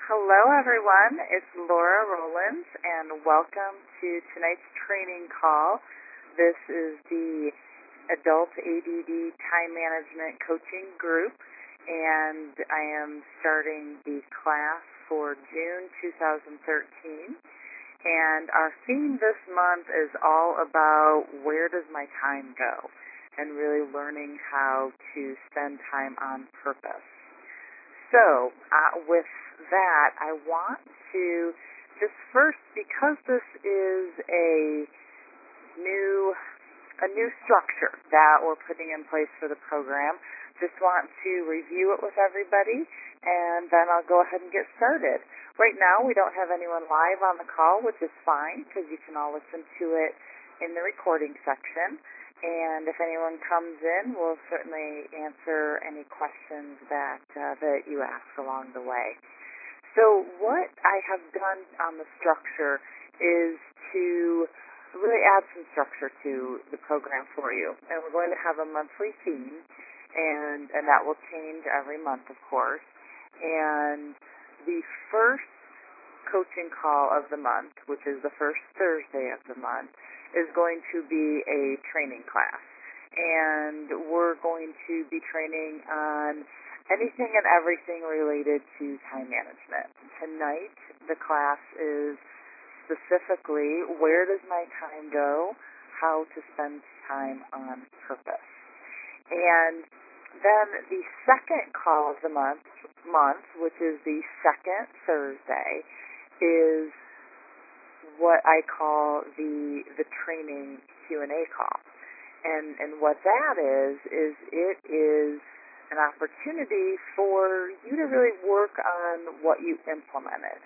Hello, everyone. It's Laura Rollins, and welcome to tonight's training call. This is the Adult ADD Time Management Coaching Group, and I am starting the class for June 2013. And our theme this month is all about where does my time go, and really learning how to spend time on purpose. So, with that, I want to just first, because this is a new structure that we're putting in place for the program, just want to review it with everybody, and then I'll go ahead and get started. Right now, we don't have anyone live on the call, which is fine, because you can all listen to it in the recording section. And if anyone comes in, we'll certainly answer any questions that you ask along the way. So what I have done on the structure is to really add some structure to the program for you. And we're going to have a monthly theme, and that will change every month, of course. And the first coaching call of the month, which is the first Thursday of the month, is going to be a training class. And we're going to be training on anything and everything related to time management. Tonight, the class is specifically where does my time go, how to spend time on purpose. And then the second call of the month, which is the second Thursday, is what I call the training Q&A call. And what that is it is an opportunity for you to really work on what you implemented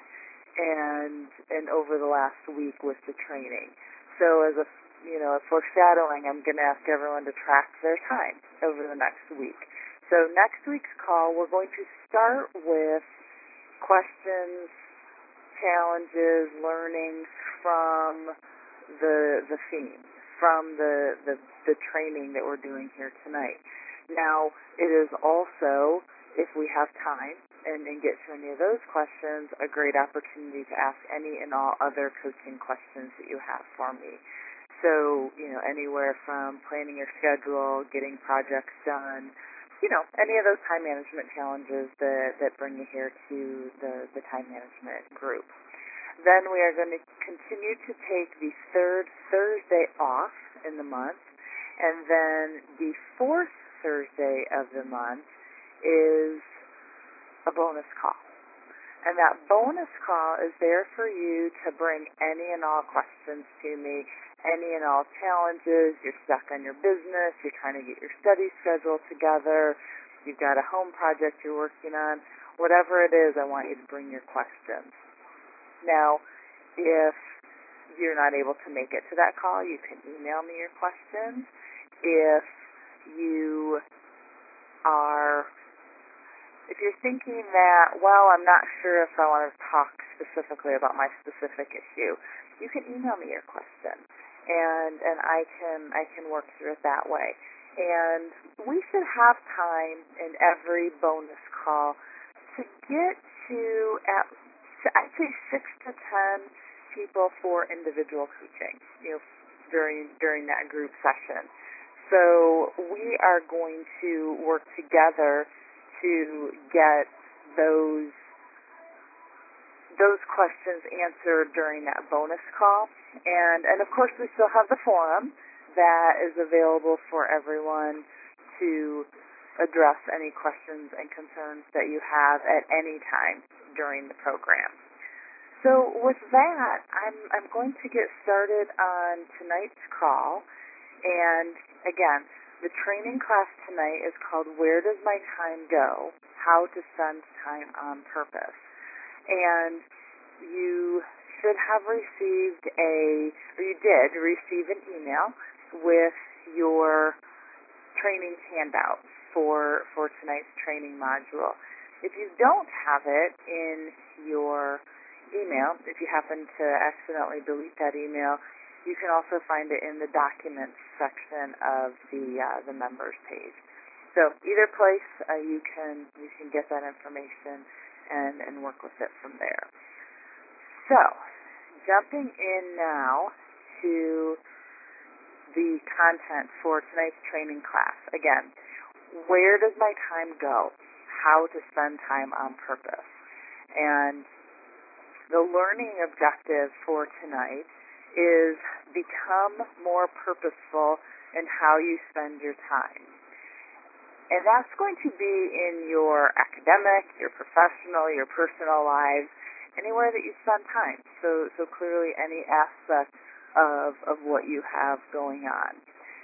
and over the last week with the training. So as a foreshadowing, I'm going to ask everyone to track their time over the next week. So next week's call, we're going to start with questions, challenges, learnings from the theme, from the training that we're doing here tonight. Now, it is also, if we have time and get to any of those questions, a great opportunity to ask any and all other coaching questions that you have for me. So, anywhere from planning your schedule, getting projects done, any of those time management challenges that bring you here to the time management group. Then we are going to continue to take the third Thursday off in the month, and then the fourth Thursday of the month is a bonus call. And that bonus call is there for you to bring any and all questions to me, any and all challenges. You're stuck on your business, you're trying to get your study schedule together, you've got a home project you're working on, whatever it is, I want you to bring your questions. Now, if you're not able to make it to that call, you can email me your questions. If you're thinking that, well, I'm not sure if I want to talk specifically about my specific issue, you can email me your question, and I can work through it that way. And we should have time in every bonus call to get to I'd say 6 to 10 people for individual coaching, during that group session. So we are going to work together to get those questions answered during that bonus call. And of course, we still have the forum that is available for everyone to address any questions and concerns that you have at any time during the program. So with that, I'm going to get started on tonight's call. And again, the training class tonight is called Where Does My Time Go? How to Spend Time on Purpose. And you should have received you did receive an email with your training handout for tonight's training module. If you don't have it in your email, if you happen to accidentally delete that email, you can also find it in the documents section of the members page. So either place, you can get that information and work with it from there. So, jumping in now to the content for tonight's training class. Again, where does my time go? How to spend time on purpose. And the learning objective for tonight is become more purposeful in how you spend your time. And that's going to be in your academic, your professional, your personal lives, anywhere that you spend time. So clearly any aspect of what you have going on.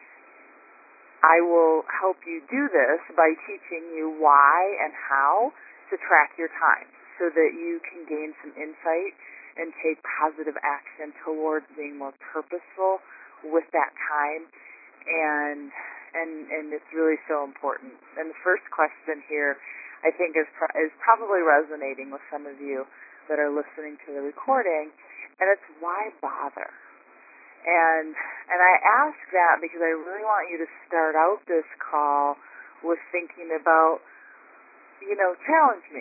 I will help you do this by teaching you why and how to track your time so that you can gain some insight and take positive action towards being more purposeful with that time. And it's really so important. And the first question here, I think, is probably resonating with some of you that are listening to the recording, and it's why bother? And I ask that because I really want you to start out this call with thinking about, challenge me.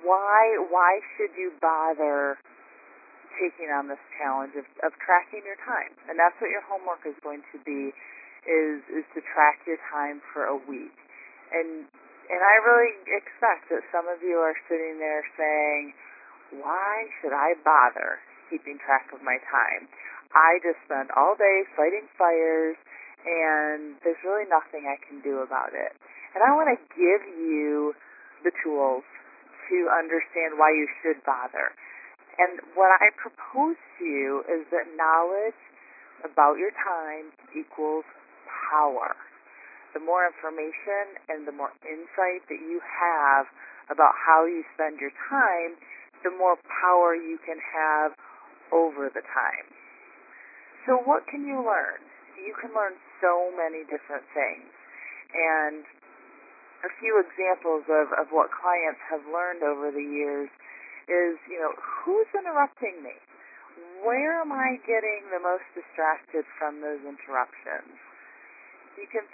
Why should you bother taking on this challenge of tracking your time? And that's what your homework is going to be, is to track your time for a week. And I really expect that some of you are sitting there saying, why should I bother keeping track of my time? I just spend all day fighting fires, and there's really nothing I can do about it. And I want to give you the tools to understand why you should bother. And what I propose to you is that knowledge about your time equals power. The more information and the more insight that you have about how you spend your time, the more power you can have over the time. So what can you learn? You can learn so many different things. And a few examples of what clients have learned over the years is, who's interrupting me? Where am I getting the most distracted from those interruptions? You can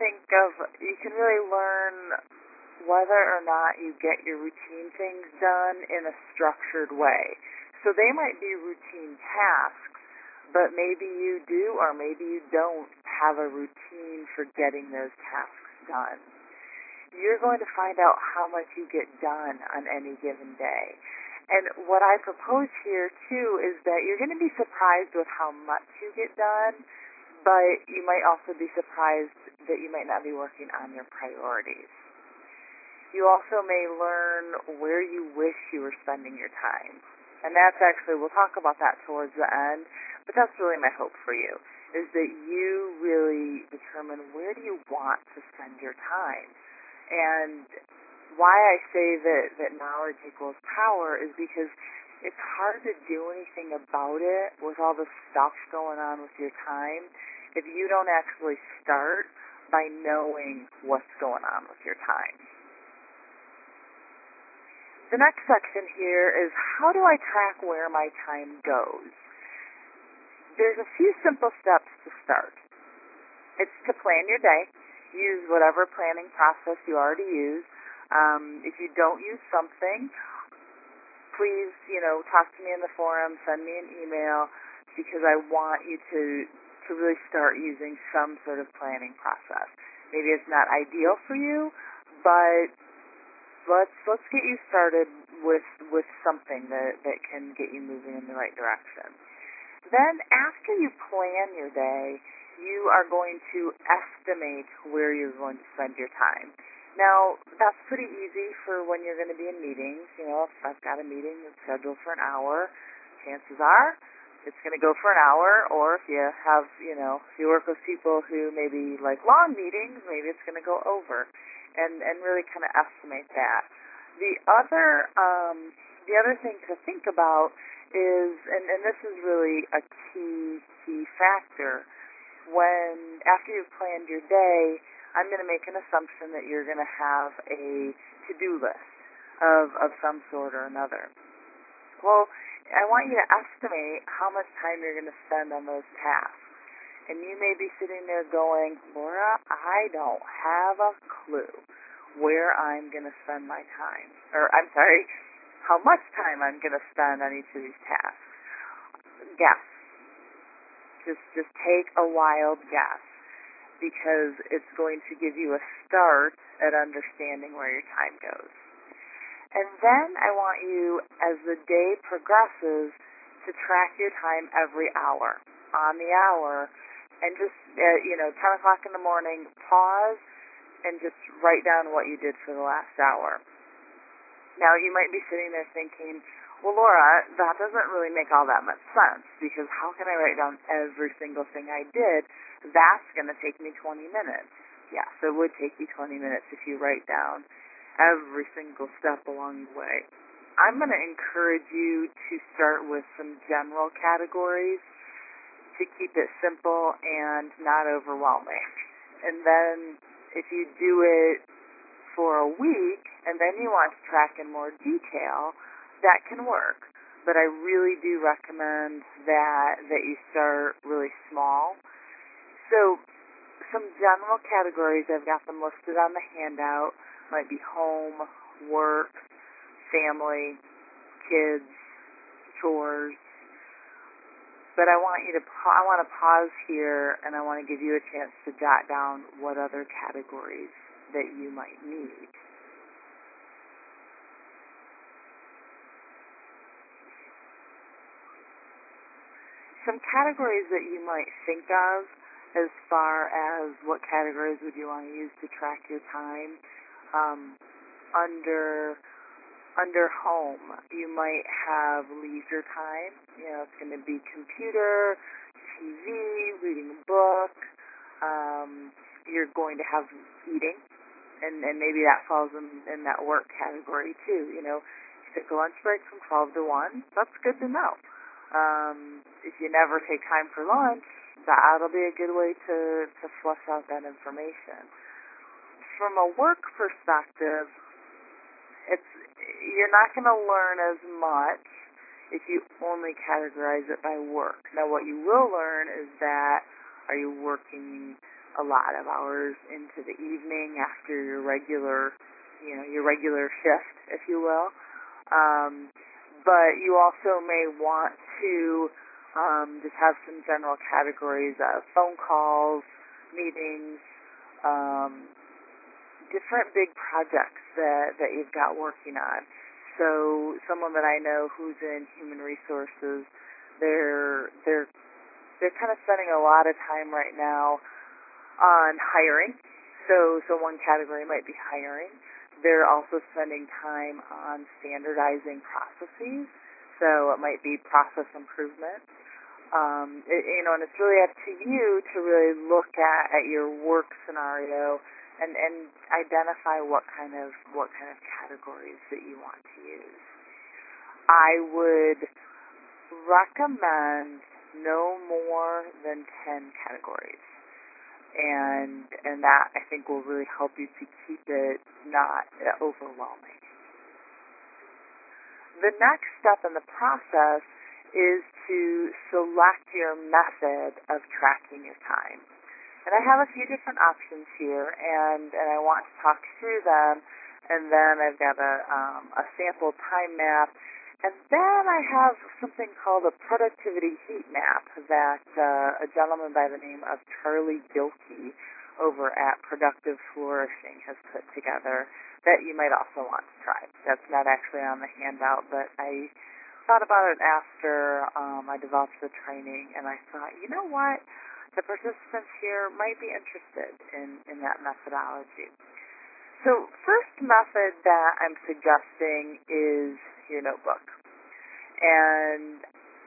really learn whether or not you get your routine things done in a structured way. So they might be routine tasks, but maybe you do or maybe you don't have a routine for getting those tasks done. You're going to find out how much you get done on any given day. And what I propose here, too, is that you're going to be surprised with how much you get done, but you might also be surprised that you might not be working on your priorities. You also may learn where you wish you were spending your time. And that's actually, we'll talk about that towards the end, but that's really my hope for you, is that you really determine where do you want to spend your time. And why I say that knowledge equals power is because it's hard to do anything about it with all the stuff going on with your time if you don't actually start by knowing what's going on with your time. The next section here is, how do I track where my time goes? There's a few simple steps to start. It's to plan your day. Use whatever planning process you already use. If you don't use something, please, talk to me in the forum, send me an email, because I want you to really start using some sort of planning process. Maybe it's not ideal for you, but let's get you started with something that can get you moving in the right direction. Then after you plan your day, you are going to estimate where you're going to spend your time. Now, that's pretty easy for when you're going to be in meetings. If I've got a meeting that's scheduled for an hour, chances are it's going to go for an hour, or if you have, if you work with people who maybe like long meetings, maybe it's going to go over, and really kind of estimate that. The other thing to think about is, and this is really a key factor, when after you've planned your day, I'm going to make an assumption that you're going to have a to-do list of some sort or another. Well, I want you to estimate how much time you're going to spend on those tasks. And you may be sitting there going, Laura, I don't have a clue where I'm going to spend my time. Or, I'm sorry, how much time I'm going to spend on each of these tasks. Guess. Just take a wild guess, because it's going to give you a start at understanding where your time goes. And then I want you, as the day progresses, to track your time every hour, on the hour, and just, 10 o'clock in the morning, pause and just write down what you did for the last hour. Now, you might be sitting there thinking, well, Laura, that doesn't really make all that much sense, because how can I write down every single thing I did? That's going to take me 20 minutes. Yes, it would take you 20 minutes if you write down every single step along the way. I'm going to encourage you to start with some general categories to keep it simple and not overwhelming. And then if you do it for a week and then you want to track in more detail, that can work. But I really do recommend that you start really small. So some general categories, I've got them listed on the handout, might be home, work, family, kids, chores. But I want to pause here, and I want to give you a chance to jot down what other categories that you might need. Some categories that you might think of as far as what categories would you want to use to track your time. Under home, you might have leisure time. It's going to be computer, TV, reading a book. You're going to have eating, and maybe that falls in that work category too. You take a lunch break from 12 to 1. That's good to know. If you never take time for lunch, that'll be a good way to flush out that information. From a work perspective, you're not going to learn as much if you only categorize it by work. Now, what you will learn is that, are you working a lot of hours into the evening after your regular shift, if you will? But you also may want to just have some general categories of phone calls, meetings, different big projects that you've got working on. So someone that I know who's in human resources, they're kind of spending a lot of time right now on hiring. So one category might be hiring. They're also spending time on standardizing processes. So it might be process improvement. And it's really up to you to really look at your work scenario and identify what kind of categories that you want to use. I would recommend no more than 10 categories. And that, I think, will really help you to keep it not overwhelming. The next step in the process is to select your method of tracking your time. And I have a few different options here, and I want to talk through them. And then I've got a sample time map. And then I have something called a productivity heat map that a gentleman by the name of Charlie Gilkey over at Productive Flourishing has put together that you might also want to try. That's not actually on the handout, but I thought about it after I developed the training, and I thought, you know what? The participants here might be interested in that methodology. So first method that I'm suggesting is your notebook. And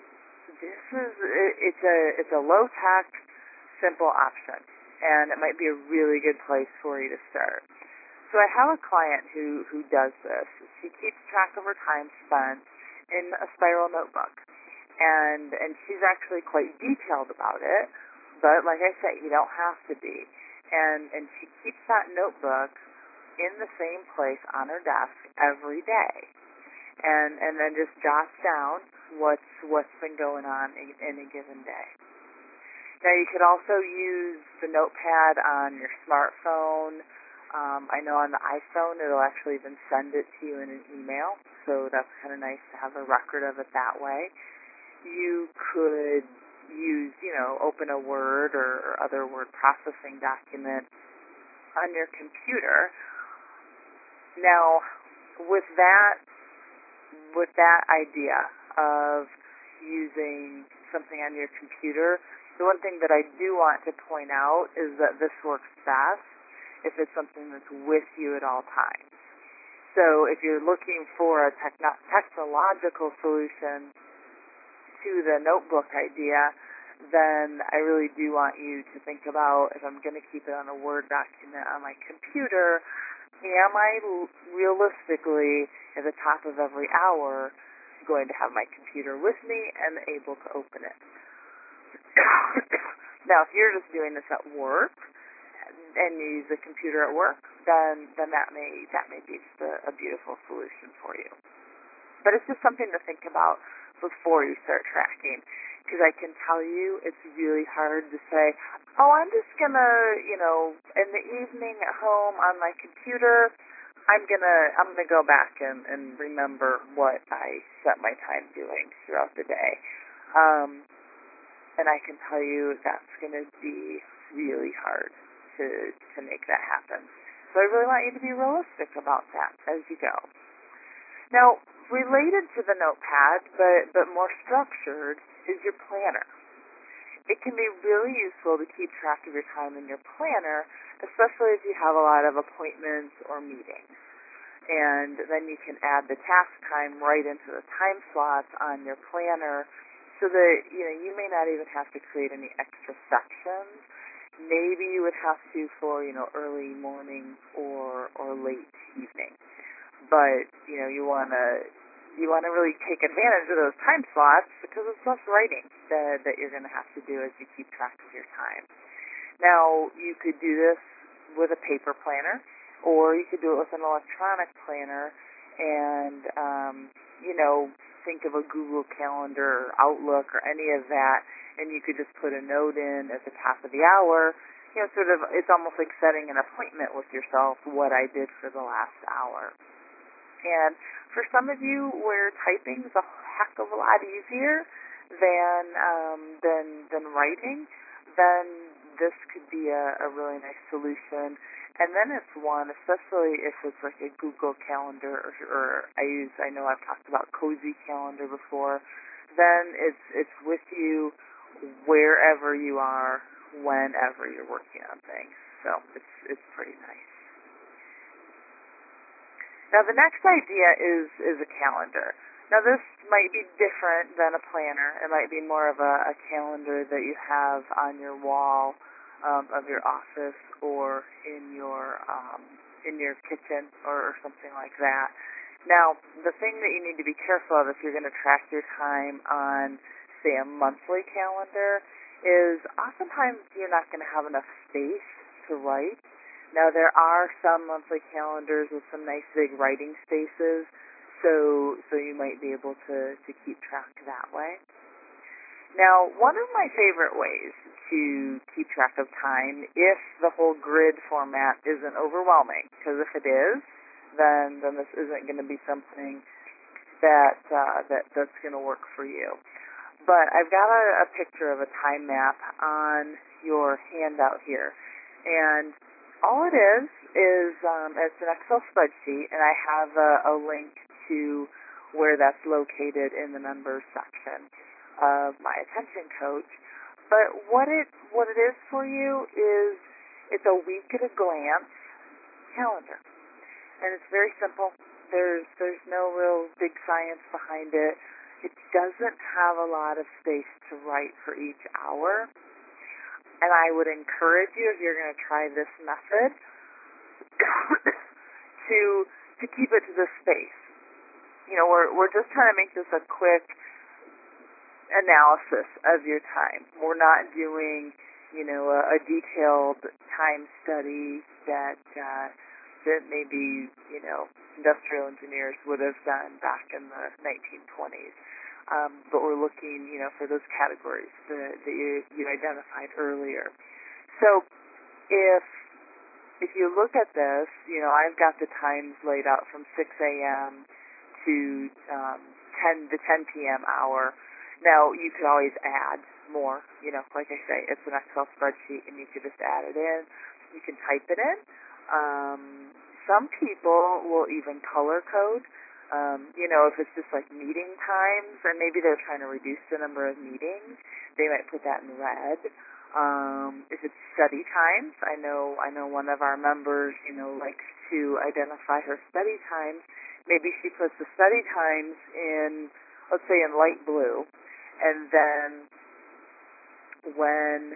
it's a low-tech, simple option, and it might be a really good place for you to start. So I have a client who does this. She keeps track of her time spent in a spiral notebook, and she's actually quite detailed about it. But like I said, you don't have to be. And she keeps that notebook in the same place on her desk every day, and then just jots down what's been going on in a given day. Now you could also use the notepad on your smartphone. I know on the iPhone it'll actually even send it to you in an email, so that's kind of nice to have a record of it that way. You could use, open a Word or other word processing document on your computer. Now, with that idea of using something on your computer, the one thing that I do want to point out is that this works best if it's something that's with you at all times. So if you're looking for a technological solution to the notebook idea, then I really do want you to think about, if I'm going to keep it on a Word document on my computer, am I realistically at the top of every hour going to have my computer with me and able to open it? Now, if you're just doing this at work and you use a computer at work, then that may be just a beautiful solution for you. But it's just something to think about before you start tracking, because I can tell you it's really hard to say, oh, I'm just gonna, in the evening at home on my computer, I'm gonna go back and remember what I spent my time doing throughout the day. And I can tell you that's gonna be really hard to make that happen. So I really want you to be realistic about that as you go. Now, related to the notepad, but more structured, is your planner. It can be really useful to keep track of your time in your planner, especially if you have a lot of appointments or meetings. And then you can add the task time right into the time slots on your planner, so that you may not even have to create any extra sections. Maybe you would have to for early morning or late evening. But you want to really take advantage of those time slots, because it's less writing that you're going to have to do as you keep track of your time. Now, you could do this with a paper planner, or you could do it with an electronic planner, and think of a Google Calendar or Outlook or any of that, and you could just put a note in at the top of the hour. It's almost like setting an appointment with yourself, what I did for the last hour. And for some of you where typing is a heck of a lot easier than writing, then this could be a really nice solution. And then it's one, especially if it's like a Google Calendar, or I know I've talked about Cozy Calendar before, then it's with you wherever you are, whenever you're working on things. So it's pretty nice. Now, the next idea is a calendar. Now, this might be different than a planner. It might be more of a calendar that you have on your wall of your office, or in your kitchen, or something like that. Now, the thing that you need to be careful of if you're going to track your time on, say, a monthly calendar, is oftentimes you're not going to have enough space to write. Now, there are some monthly calendars with some nice big writing spaces, so you might be able to keep track that way. Now, one of my favorite ways to keep track of time, if the whole grid format isn't overwhelming, because if it is, then this isn't going to be something that's going to work for you. But I've got a picture of a time map on your handout here, and all it is it's an Excel spreadsheet, and I have a link to where that's located in the members section of my Attention Coach. But what it is for you is it's a week at a glance calendar, and it's very simple. There's no real big science behind it. It doesn't have a lot of space to write for each hour. And I would encourage you, if you're going to try this method, to keep it to this space. We're just trying to make this a quick analysis of your time. We're not doing, a detailed time study that maybe, industrial engineers would have done back in the 1920s. But we're looking, for those categories that you identified earlier. So if if you look at this, I've got the times laid out from 6 a.m. to 10 p.m. hour. Now, you could always add more. Like I say, it's an Excel spreadsheet, and you could just add it in. You can type it in. Some people will even color code. If it's just like meeting times, or maybe they're trying to reduce the number of meetings, they might put that in red. If it's study times, I know one of our members, likes to identify her study times. Maybe she puts the study times in, let's say, in light blue, and then when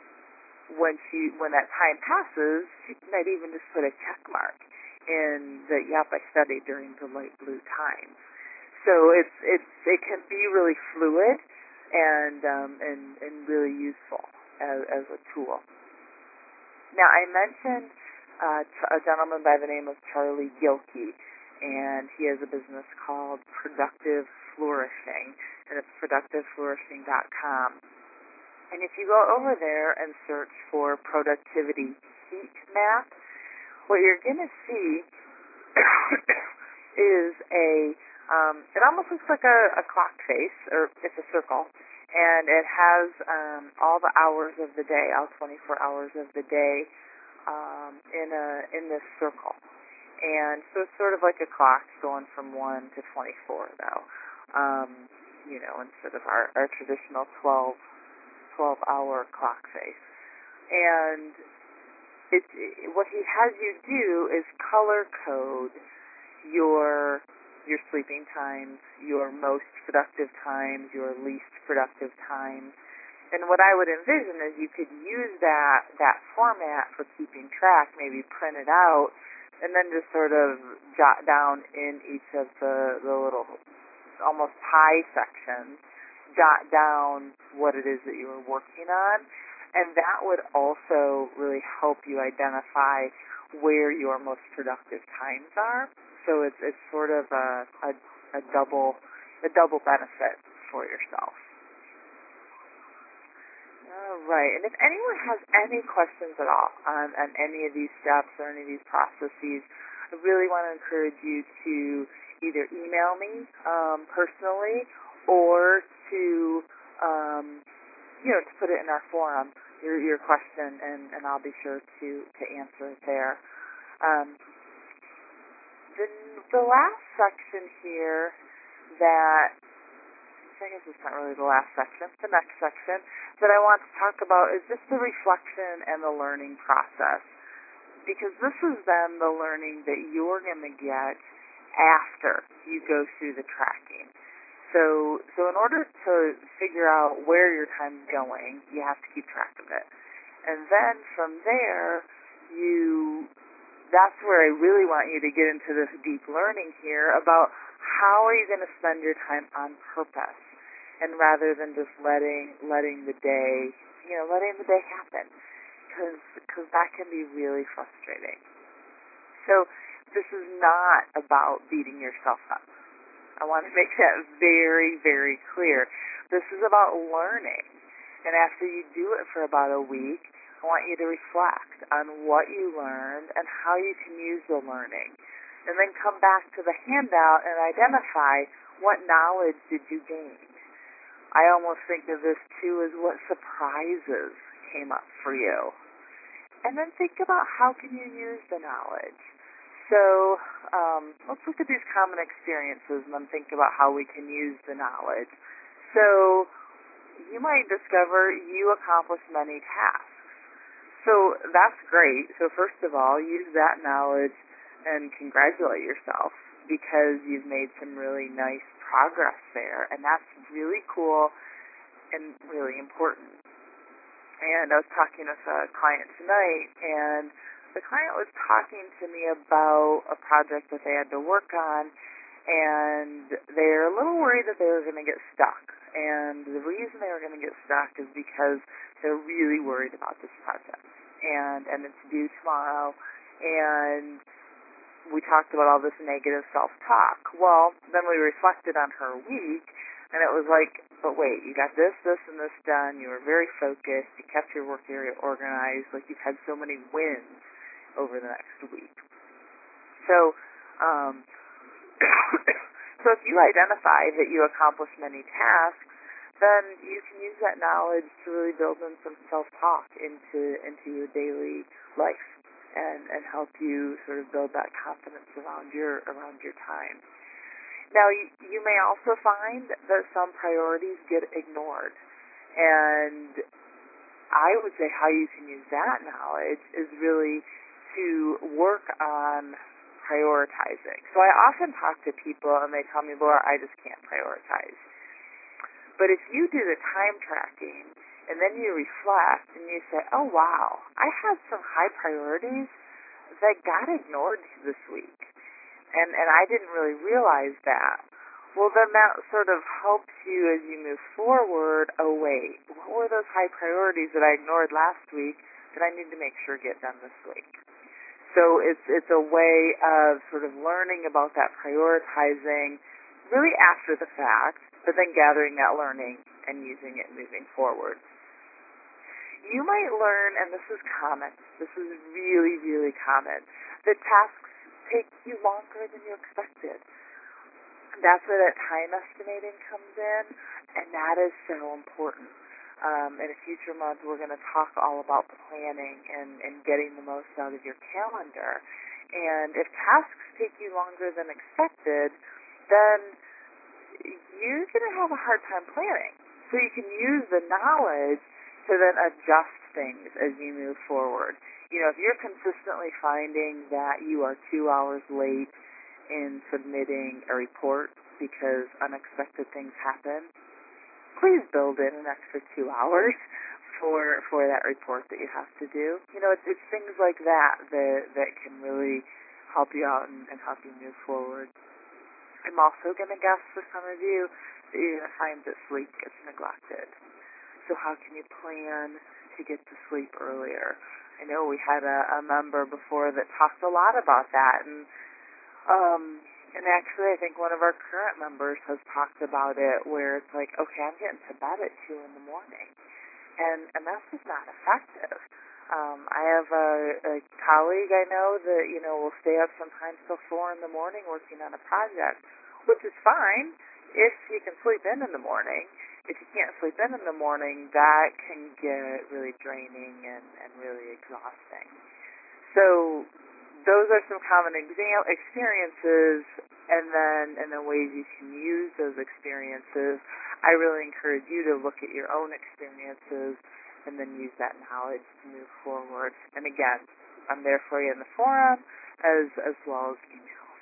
that time passes, she might even just put a check mark in the I studied during the light blue time. So it can be really fluid and really useful as a tool. Now, I mentioned a gentleman by the name of Charlie Gilkey, and he has a business called Productive Flourishing, and it's productiveflourishing.com. And if you go over there and search for productivity heat map, what you're going to see is it almost looks like a clock face, or it's a circle, and it has all the hours of the day, all 24 hours of the day in this circle. And so it's sort of like a clock going from 1 to 24, though, instead of our traditional 12-hour clock face. And what he has you do is color code your sleeping times, your most productive times, your least productive times. And what I would envision is you could use that format for keeping track, maybe print it out, and then just sort of jot down in each of the little almost pie sections, jot down what it is that you were working on. And that would also really help you identify where your most productive times are. So it's sort of a double benefit for yourself. All right. And if anyone has any questions at all on any of these steps or any of these processes, I really want to encourage you to either email me personally or to to put it in our forum, your question, and I'll be sure to answer it there. The last section here that, I guess it's not really the last section, the next section that I want to talk about is just the reflection and the learning process. Because this is then the learning that you're going to get after you go through the tracking. So in order to figure out where your time's going, you have to keep track of it. And then from there, that's where I really want you to get into this deep learning here about how are you going to spend your time on purpose, and rather than just letting the day happen, because that can be really frustrating. So this is not about beating yourself up. I want to make that very, very clear. This is about learning. And after you do it for about a week, I want you to reflect on what you learned and how you can use the learning. And then come back to the handout and identify what knowledge did you gain. I almost think of this, too, as what surprises came up for you. And then think about how can you use the knowledge. So let's look at these common experiences and then think about how we can use the knowledge. So you might discover you accomplished many tasks. So that's great. So first of all, use that knowledge and congratulate yourself because you've made some really nice progress there. And that's really cool and really important. And I was talking with a client tonight, and the client was talking to me about a project that they had to work on, and they're a little worried that they were going to get stuck. And the reason they were going to get stuck is because they're really worried about this project. And it's due tomorrow, and we talked about all this negative self-talk. Well, then we reflected on her week, and it was like, but wait, you got this, and this done. You were very focused. You kept your work area organized. Like, you've had so many wins over the next week. So, so if you identify that you accomplish many tasks, then you can use that knowledge to really build in some self-talk into your daily life and help you sort of build that confidence around your time. Now, you may also find that some priorities get ignored, and I would say how you can use that knowledge is really to work on prioritizing. So I often talk to people and they tell me, Laura, I just can't prioritize. But if you do the time tracking and then you reflect and you say, oh, wow, I had some high priorities that got ignored this week, and I didn't really realize that. Well, then that sort of helps you as you move forward. Oh, wait, what were those high priorities that I ignored last week that I need to make sure get done this week? So it's a way of sort of learning about that prioritizing really after the fact, but then gathering that learning and using it moving forward. You might learn, and this is common, this is really, really common, that tasks take you longer than you expected. That's where that time estimating comes in, and that is so important. In a future month, we're going to talk all about planning and getting the most out of your calendar. And if tasks take you longer than expected, then you're going to have a hard time planning. So you can use the knowledge to then adjust things as you move forward. You know, if you're consistently finding that you are 2 hours late in submitting a report because unexpected things happen, please build in an extra 2 hours for that report that you have to do. You know, it's things like that can really help you out and help you move forward. I'm also going to guess for some of you that you're going to find that sleep gets neglected. So how can you plan to get to sleep earlier? I know we had a member before that talked a lot about that, and actually I think one of our current members has talked about it where it's like, okay, I'm getting to bed at 2 in the morning, and that's just not effective. I have a colleague I know that, you know, will stay up sometimes till 4 in the morning working on a project, which is fine if you can sleep in the morning. If you can't sleep in the morning, that can get really draining and really exhausting. So those are some common experiences, and then ways you can use those experiences. I really encourage you to look at your own experiences and then use that knowledge to move forward. And again, I'm there for you in the forum as well as emails.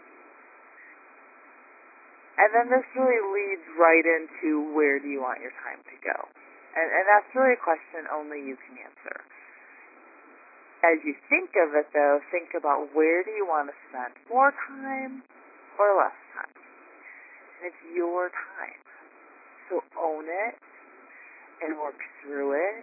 And then this really leads right into where do you want your time to go? And that's really a question only you can answer. As you think of it, though, think about where do you want to spend more time or less time. And it's your time. So own it and work through it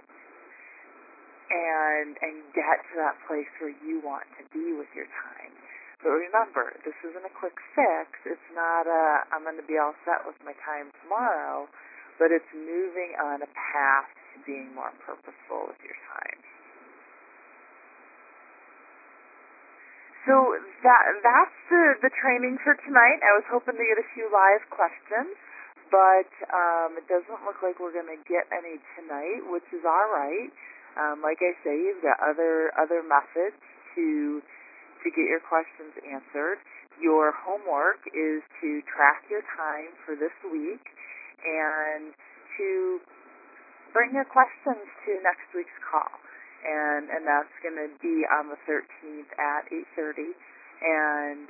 and get to that place where you want to be with your time. But remember, this isn't a quick fix. It's not I'm going to be all set with my time tomorrow, but it's moving on a path to being more purposeful with your time. So that's the training for tonight. I was hoping to get a few live questions, but it doesn't look like we're going to get any tonight, which is all right. Like I say, you've got other methods to get your questions answered. Your homework is to track your time for this week and to bring your questions to next week's call. And that's going to be on the 13th at 8:30. And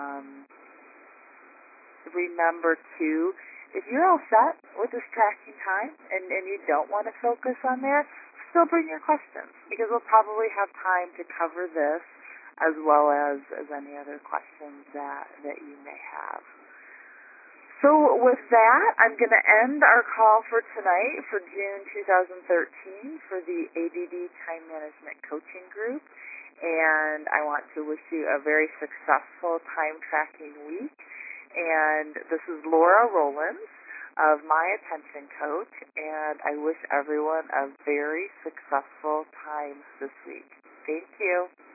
remember, too, if you're all set with this tracking time and you don't want to focus on there, still bring your questions because we'll probably have time to cover this as well as any other questions that you may have. So with that, I'm going to end our call for tonight for June 2013 for the ADD Time Management Coaching Group. And I want to wish you a very successful time tracking week. And this is Laura Rollins of My Attention Coach, and I wish everyone a very successful time this week. Thank you.